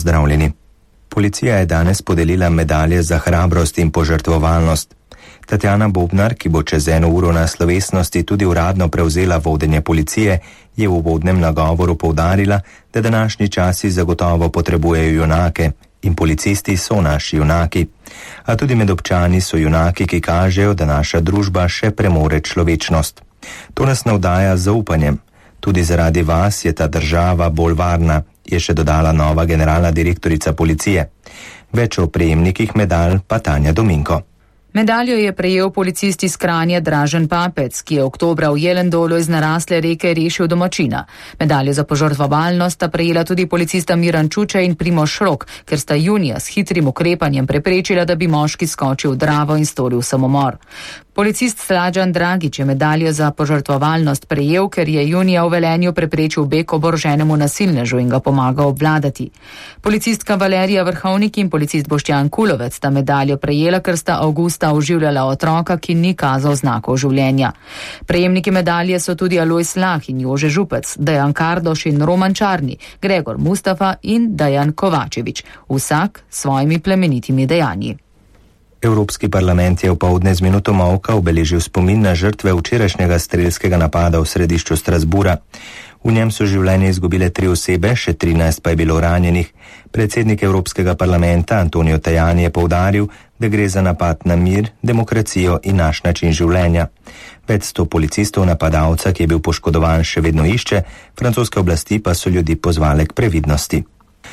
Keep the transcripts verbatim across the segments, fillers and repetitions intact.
Zdravljeni. Policija je danes podelila medalje za hrabrost in požrtvovalnost. Tatjana Bobnar, ki bo čez eno uro na slovesnosti tudi uradno prevzela vodenje policije, je v uvodnem nagovoru poudarila, da današnji časi zagotovo potrebujejo junake in policisti so naši junaki. A tudi med občani so junaki, ki kažejo, da naša družba še premore človečnost. To nas navdaja z zaupanjem. Tudi zaradi vas je ta država bolj varna, je še dodala nova generalna direktorica policije. Več o prejemnikih medalj pa Tanja Dominko. Medaljo je prejel policist iz Kranja Dražen Papec, ki je oktobra v Jelendolu iz narasle reke rešil domačina. Medaljo za požrtvovalnost sta prejela tudi policista Miran Čuče in Primož Šrok, ker sta junija s hitrim ukrepanjem preprečila, da bi moški skočil v Dravo in storil samomor. Policist Slađan Dragič je medaljo za požrtvovalnost prejel, ker je junija v Velenju preprečil beg oboroženemu nasilnežu in ga pomagal obvladati. Policistka Valerija Vrhovnik in policist Boštjan Kulovec sta medaljo prejela, ker sta avgusta oživljala otroka, ki ni kazal znakov življenja. Prejemniki medalje so tudi Alojz Lah in Jože Župec, Dejan Kardoš in Roman Čarni, Gregor Mustafa in Dejan Kovačevič, vsak s svojimi plemenitimi dejanji. Evropski parlament je opoldne z minuto molka obeležil spomin na žrtve včerajšnjega strelskega napada v središču Strasbura. V njem so življenje izgubile tri osebe, še trinajst pa je bilo ranjenih. Predsednik Evropskega parlamenta Antonio Tajani je poudaril, da gre za napad na mir, demokracijo in naš način življenja. Več sto policistov napadalca, ki je bil poškodovan, še vedno išče, francoske oblasti pa so ljudi pozvale k previdnosti.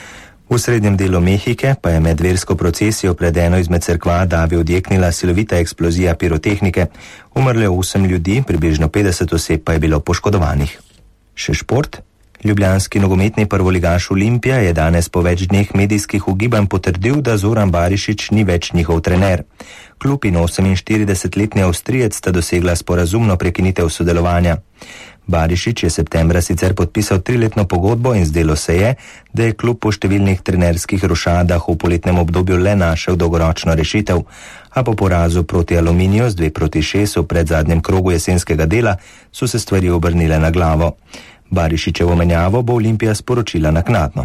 V srednjem delu Mehike pa je med versko procesijo pred eno izmed cerkva davi odjeknila silovita eksplozija pirotehnike. Umrlo osem ljudi, približno petdeset oseb pa je bilo poškodovanih. Še šport. Ljubljanski nogometni prvoligaš Olimpija je danes po več dneh medijskih ugibanj potrdil, da Zoran Barišić ni več njihov trener. Klub in oseminštiridesetletni Avstrijec sta dosegla sporazumno prekinitev sodelovanja. Barišić je septembra sicer podpisal triletno pogodbo in zdelo se je, da je klub po številnih trenerskih rošadah v poletnem obdobju le našel dolgoročno rešitev, a po porazu proti Aluminiju z dve proti šest v predzadnjem krogu jesenskega dela so se stvari obrnile na glavo. Barišićevo menjavo bo Olimpija sporočila naknadno.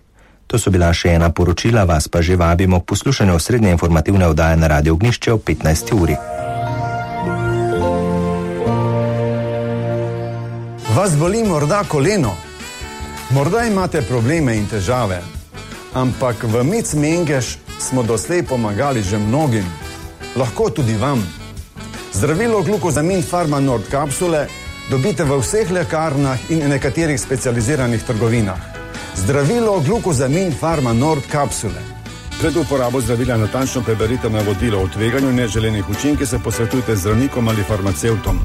To so bila še ena poročila, vas pa že vabimo k poslušanju osrednje informativne oddaje na Radio Ognjišče ob petnajsti uri. Vas boli morda koleno? Morda imate probleme in težave, ampak v Mic Mengeš smo doslej pomagali že mnogim, lahko tudi vam. Zdravilo Glukozamin Pharma Nord kapsule dobite v vseh lekarnah in nekaterih specializiranih trgovinah. Zdravilo Glukozamin Pharma Nord kapsule. Pred uporabo zdravila natančno preberite navodilo o tveganju neželenih učinkov, se posvetujte z zdravnikom ali farmacevtom.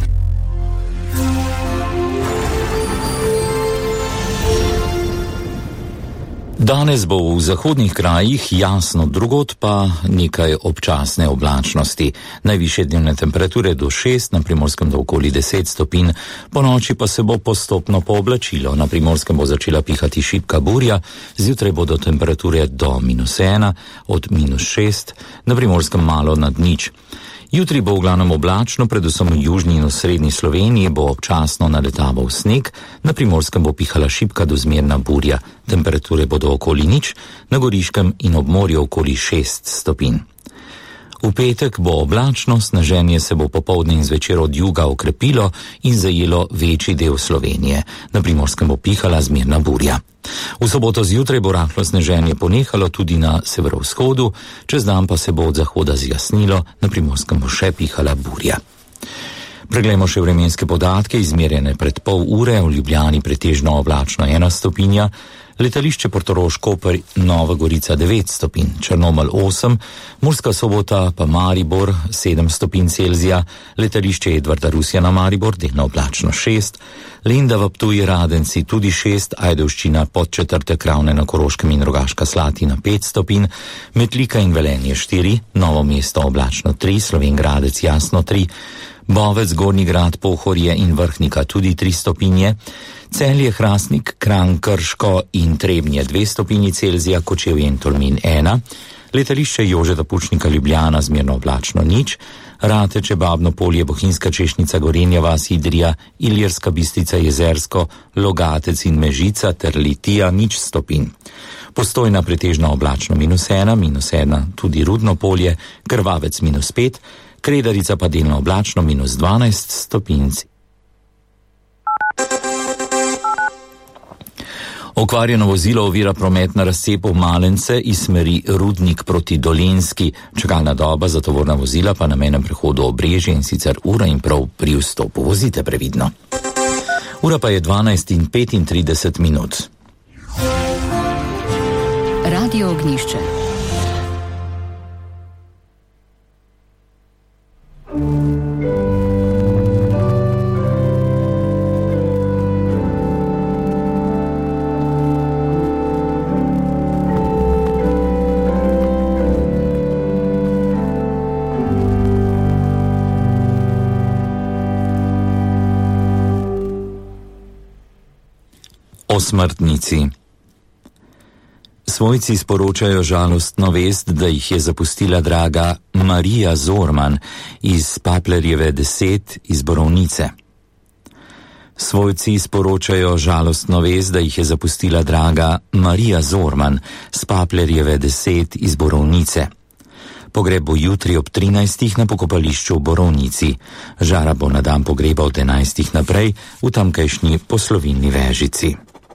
Danes bo v zahodnih krajih jasno, drugod pa nekaj občasne oblačnosti. Najvišje dnevne temperature do šest, na Primorskem do okoli deset stopinj, po noči pa se bo postopno pooblačilo. Na Primorskem bo začela pihati šibka burja, zjutraj bodo temperature do minus ena, od minus šest, na Primorskem malo nad nič. Jutri bo v glavnem oblačno, predvsem v južni in v srednji Sloveniji bo občasno naletaval sneg, na Primorskem bo pihala šibka do zmerna burja. Temperature bodo okoli nič, na Goriškem in ob morju okoli šest stopinj. V petek bo oblačno, sneženje se bo popoldne in zvečer od juga okrepilo in zajelo večji del Slovenije. Na Primorskem bo pihala zmerna burja. V soboto zjutraj bo rahlo sneženje ponehalo tudi na severovzhodu, čez dan pa se bo od zahoda zjasnilo, na Primorskem bo še pihala burja. Preglejmo še vremenske podatke, izmerjene pred pol ure, v Ljubljani pretežno oblačno ena stopinja, letališče Portorož-Koper, Nova Gorica devet stopinj, Črnomelj osem, Murska Sobota pa Maribor sedem stopinj Celzija, letališče Edvarda Rusjana Maribor delno oblačno šest, Lendava, Ptuj, Radenci tudi šest, Ajdovščina, Podčetrtek, Ravne na Koroškem in Rogaška Slatina pet stopinj, Metlika in Velenje štiri, Novo mesto oblačno tri, Slovenj Gradec jasno tri, Bovec, Gornji Grad, Pohorje in Vrhnika tudi tri stopinje, Celje, Hrastnik, Kranj, Krško in Trebnje dve stopinji Celzija, Kočevje in Tolmin ena, letališče Jožeta Pučnika Ljubljana zmerno oblačno nič, Rateče, Babno Polje, Bohinjska Češnica, Gorenja vas, Idrija, Ilirska Bistrica, Jezersko, Logatec in Mežica ter Litija nič stopinj. Postojna pretežno oblačno minus ena, minus ena tudi Rudno polje, Krvavec minus pet, Kredarica pa delno oblačno minus dvanajst stopinj. Okvarjeno vozilo ovira promet na razcepu Malence iz smeri Rudnik proti Dolenjski. Čakalna doba za tovorna vozila pa na mejnem prehodu Obrežje in sicer ura in prav pri vstopu. Vozite previdno. Ura pa je dvanajst in petintrideset minut. Radio Ognjišče. O smrtnici. Svojci sporočajo žalostno vest, da jih je zapustila draga Marija Zorman iz Paplerjeve deset iz Borovnice. Svojci sporočajo žalostno vest, da jih je zapustila draga Marija Zorman z Paplerjeve deset iz Borovnice. Pogreb bo jutri ob trinajstih na pokopališču v Borovnici. Žara bo na dan pogreba od enajstih naprej v tamkajšnji poslovilni Vežici.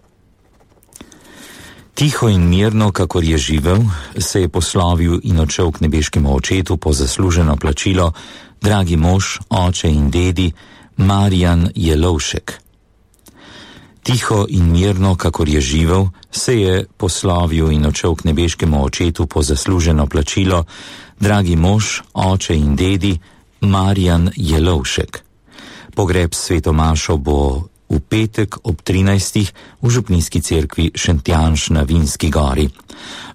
Tiho in mirno, kakor je živel, se je poslovil in odšel k nebeškemu očetu po zasluženo plačilo dragi mož, oče in dedi Marjan Jelovšek. Tiho in mirno, kakor je živel, se je poslovil in odšel k nebeškemu očetu po zasluženo plačilo dragi mož, oče in dedi Marjan Jelovšek. Pogreb svetomašo bo v petek ob trinajstih v župnijski cerkvi Šentjanž na Vinski gori.